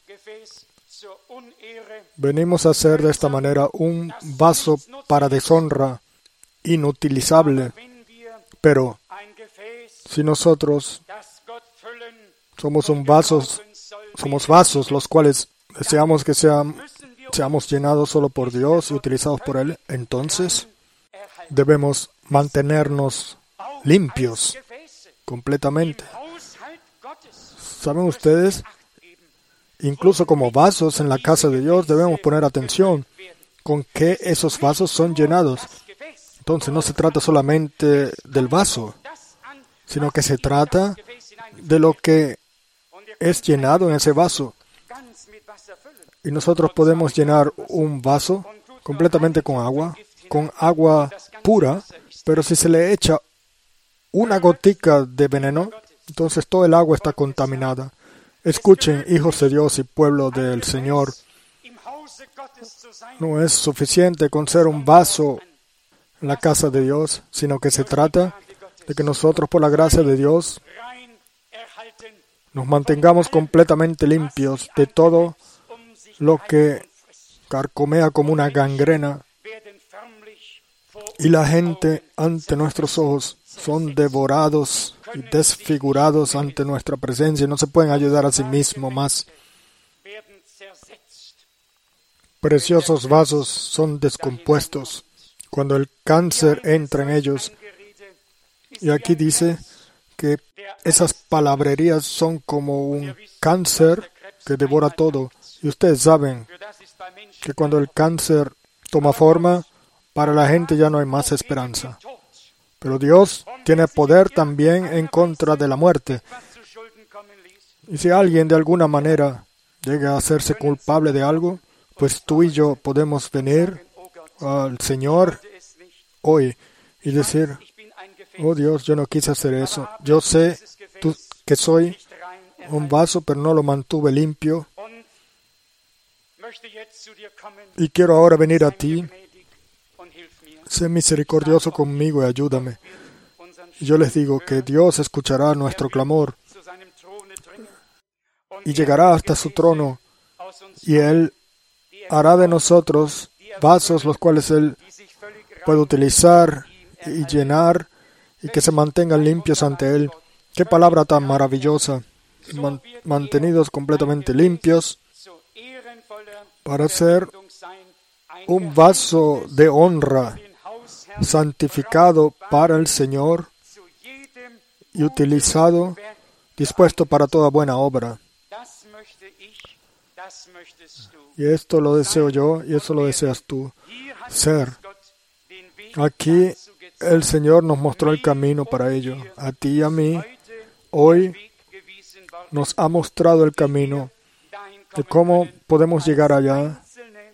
A: venimos a ser de esta manera un vaso para deshonra, inutilizable. Pero si nosotros somos un vaso, somos vasos los cuales deseamos que sean, seamos llenados solo por Dios y utilizados por Él, entonces debemos mantenernos limpios completamente. ¿Saben ustedes? Incluso como vasos en la casa de Dios debemos poner atención con qué esos vasos son llenados. Entonces no se trata solamente del vaso, sino que se trata de lo que es llenado en ese vaso. Y nosotros podemos llenar un vaso completamente con agua, con agua pura, pero si se le echa una gotica de veneno, entonces todo el agua está contaminada. Escuchen, hijos de Dios y pueblo del Señor, no es suficiente con ser un vaso en la casa de Dios, sino que se trata de que nosotros, por la gracia de Dios, nos mantengamos completamente limpios de todo lo que carcomea como una gangrena, y la gente ante nuestros ojos son devorados y desfigurados ante nuestra presencia y no se pueden ayudar a sí mismos más. Preciosos vasos son descompuestos cuando el cáncer entra en ellos. Y aquí dice que esas palabrerías son como un cáncer que devora todo. Y ustedes saben que cuando el cáncer toma forma, para la gente ya no hay más esperanza. Pero Dios tiene poder también en contra de la muerte. Y si alguien de alguna manera llega a hacerse culpable de algo, pues tú y yo podemos venir al Señor hoy y decir, oh Dios, yo no quise hacer eso. Yo sé tú, que soy un vaso, pero no lo mantuve limpio. Y quiero ahora venir a ti. Sé misericordioso conmigo y ayúdame. Y yo les digo que Dios escuchará nuestro clamor y llegará hasta su trono, y Él hará de nosotros vasos los cuales Él puede utilizar y llenar y que se mantengan limpios ante Él. ¡Qué palabra tan maravillosa! man- mantenidos completamente limpios para ser un vaso de honra santificado para el Señor y utilizado, dispuesto para toda buena obra. Y esto lo deseo yo y eso lo deseas tú, ser. Aquí el Señor nos mostró el camino para ello. A ti y a mí, hoy nos ha mostrado el camino de cómo podemos llegar allá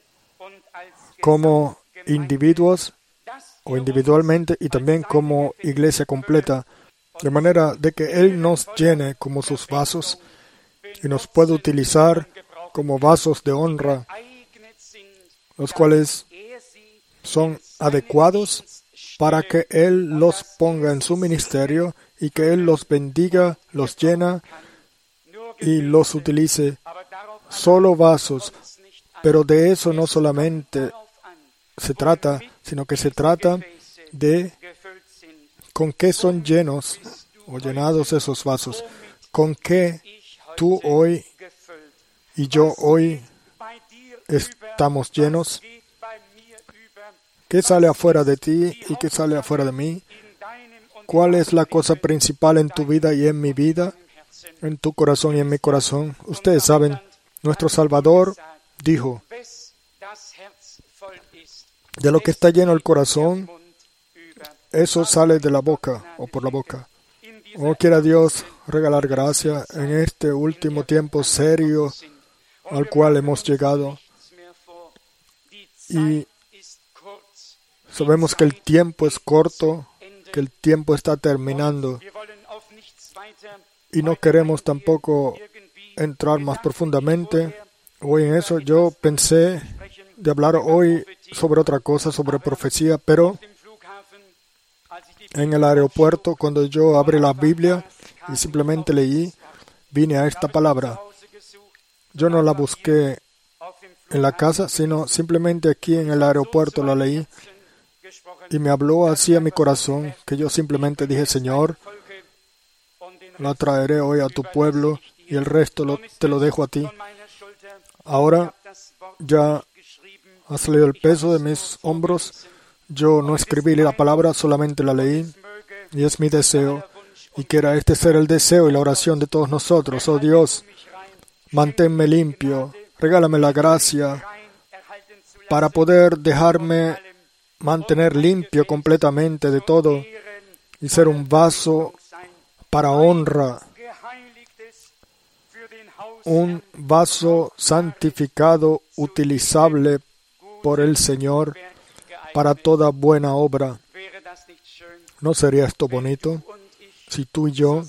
A: como individuos o individualmente y también como iglesia completa, de manera de que Él nos llene como sus vasos y nos pueda utilizar como vasos de honra, los cuales son adecuados para que Él los ponga en su ministerio y que Él los bendiga, los llena y los utilice. Solo vasos, pero de eso no solamente se trata, sino que se trata de con qué son llenos o llenados esos vasos, con qué tú hoy y yo hoy estamos llenos. ¿Qué sale afuera de ti y qué sale afuera de mí? ¿Cuál es la cosa principal en tu vida y en mi vida, en tu corazón y en mi corazón? Ustedes saben, nuestro Salvador dijo, de lo que está lleno el corazón, eso sale de la boca o por la boca. Oh, quiera Dios regalar gracia en este último tiempo serio al cual hemos llegado. Y sabemos que el tiempo es corto, que el tiempo está terminando. Y no queremos tampoco entrar más profundamente hoy en eso. Yo pensé de hablar hoy sobre otra cosa, sobre profecía, pero en el aeropuerto, cuando yo abrí la Biblia y simplemente leí, vine a esta palabra. Yo no la busqué en la casa, sino simplemente aquí en el aeropuerto la leí y me habló así a mi corazón, que yo simplemente dije, Señor, la traeré hoy a tu pueblo y el resto lo, te lo dejo a ti. Ahora ya ha salido el peso de mis hombros. Yo no escribí la palabra, solamente la leí, y es mi deseo, y quiera este ser el deseo y la oración de todos nosotros. Oh Dios, manténme limpio, regálame la gracia para poder dejarme mantener limpio completamente de todo y ser un vaso para honra, un vaso santificado, utilizable por el Señor para toda buena obra. ¿No sería esto bonito si tú y yo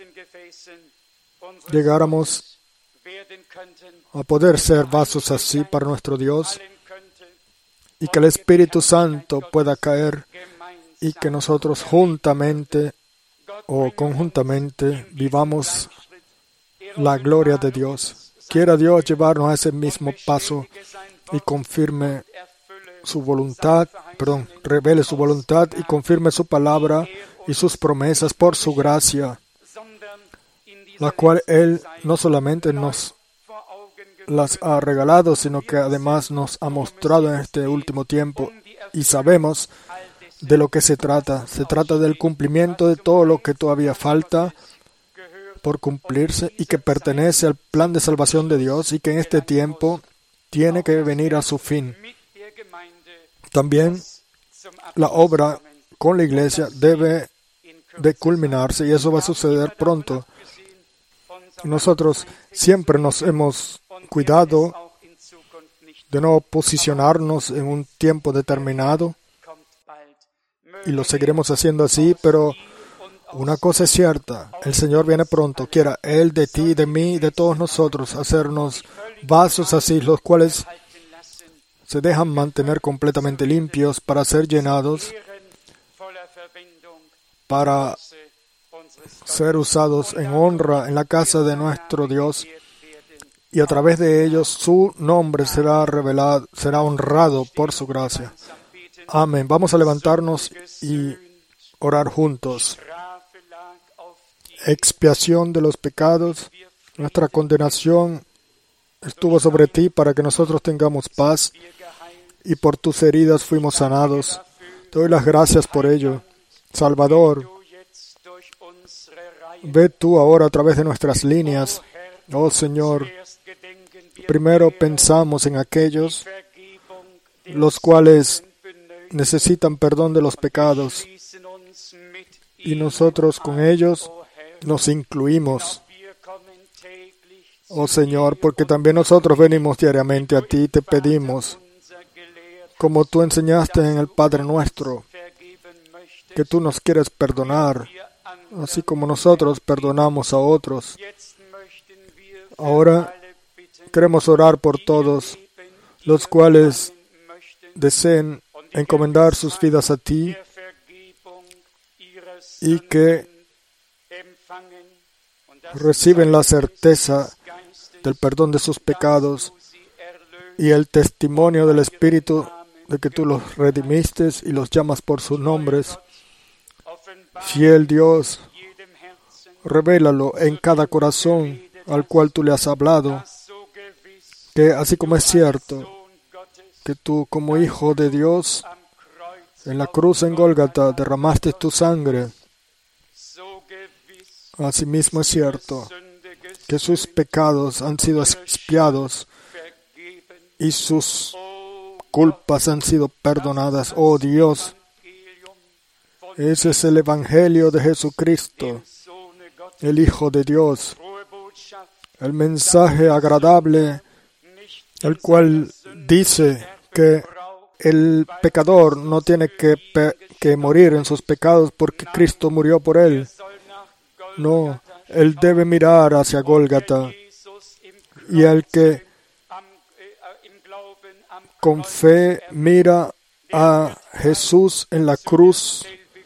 A: llegáramos a poder ser vasos así para nuestro Dios y que el Espíritu Santo pueda caer y que nosotros juntamente o conjuntamente vivamos la gloria de Dios? Quiera Dios llevarnos a ese mismo paso y confirme su voluntad, perdón, revele su voluntad y confirme su palabra y sus promesas por su gracia, la cual Él no solamente nos las ha regalado, sino que además nos ha mostrado en este último tiempo. Y sabemos de lo que se trata. Se trata del cumplimiento de todo lo que todavía falta por cumplirse y que pertenece al plan de salvación de Dios y que en este tiempo tiene que venir a su fin. También la obra con la iglesia debe de culminarse y eso va a suceder pronto. Nosotros siempre nos hemos cuidado de no posicionarnos en un tiempo determinado y lo seguiremos haciendo así, pero una cosa es cierta, el Señor viene pronto. Quiera Él de ti, de mí, de todos nosotros hacernos vasos así, los cuales se dejan mantener completamente limpios para ser llenados, para ser usados en honra en la casa de nuestro Dios, y a través de ellos su nombre será revelado, será honrado por su gracia. Amén. Vamos a levantarnos y orar juntos. Expiación de los pecados Nuestra condenación estuvo sobre ti para que nosotros tengamos paz, y por tus heridas fuimos sanados. Te doy las gracias por ello. Salvador, ve tú ahora a través de nuestras líneas. Oh Señor, primero pensamos en aquellos los cuales necesitan perdón de los pecados, y nosotros con ellos nos incluimos. Oh Señor, porque también nosotros venimos diariamente a ti y te pedimos, como tú enseñaste en el Padre Nuestro, que tú nos quieres perdonar, así como nosotros perdonamos a otros. Ahora queremos orar por todos los cuales deseen encomendar sus vidas a ti y que reciben la certeza del perdón de sus pecados y el testimonio del Espíritu de que tú los redimiste y los llamas por sus nombres. Fiel Dios, revélalo en cada corazón al cual tú le has hablado, que así como es cierto que tú como Hijo de Dios en la cruz en Gólgata derramaste tu sangre, asimismo es cierto que sus pecados han sido expiados y sus culpas han sido perdonadas. Oh Dios, ese es el Evangelio de Jesucristo, el Hijo de Dios, el mensaje agradable, el cual dice que el pecador no tiene que, pe- que morir en sus pecados porque Cristo murió por él. No, él debe mirar hacia Gólgata, y el que con fe mira a Jesús en la cruz,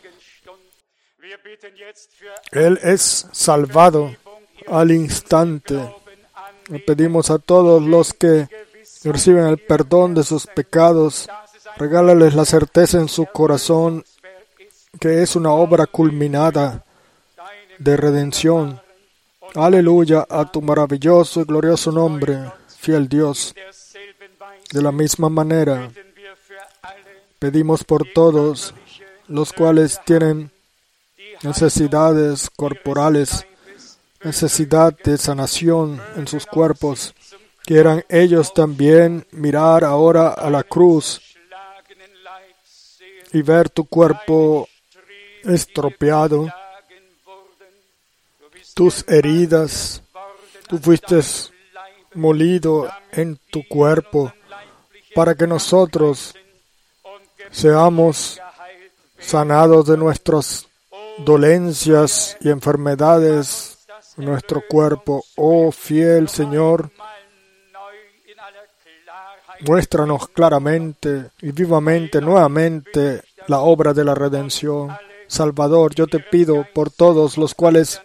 A: él es salvado al instante. Le pedimos a todos los que reciben el perdón de sus pecados, regálales la certeza en su corazón que es una obra culminada de redención. Aleluya a tu maravilloso y glorioso nombre, fiel Dios. De la misma manera, pedimos por todos los cuales tienen necesidades corporales, necesidad de sanación en sus cuerpos. Quieran ellos también mirar ahora a la cruz y ver tu cuerpo estropeado, tus heridas. Tú fuiste molido en tu cuerpo para que nosotros seamos sanados de nuestras dolencias y enfermedades en nuestro cuerpo. Oh fiel Señor, muéstranos claramente y vivamente nuevamente la obra de la redención. Salvador, yo te pido por todos los cuales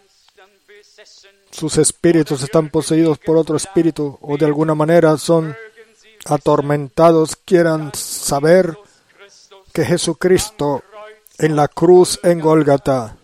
A: sus espíritus están poseídos por otro espíritu o de alguna manera son atormentados, quieran saber que Jesucristo en la cruz en Gólgata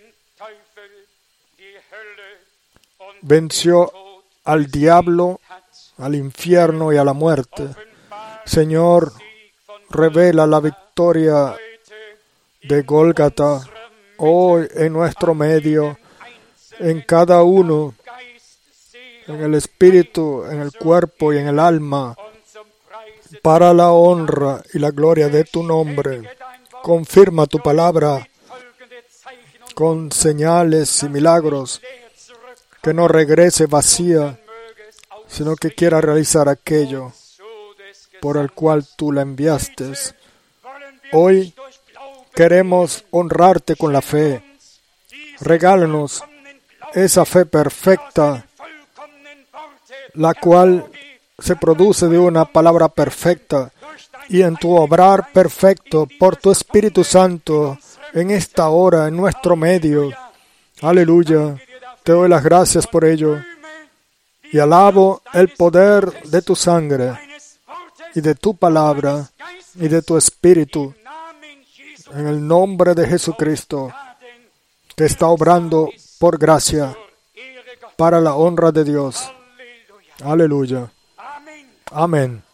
A: venció al diablo, al infierno y a la muerte. Señor, revela la victoria de Gólgata hoy en nuestro medio, en cada uno, en el espíritu, en el cuerpo y en el alma, para la honra y la gloria de tu nombre. Confirma tu palabra con señales y milagros, que no regrese vacía, sino que quiera realizar aquello por el cual tú la enviaste. Hoy queremos honrarte con la fe. Regálanos esa fe perfecta, la cual se produce de una palabra perfecta y en tu obrar perfecto por tu Espíritu Santo en esta hora, en nuestro medio. Aleluya. Te doy las gracias por ello y alabo el poder de tu sangre y de tu palabra y de tu Espíritu en el nombre de Jesucristo, que está obrando por gracia, para la honra de Dios. Aleluya. Amén.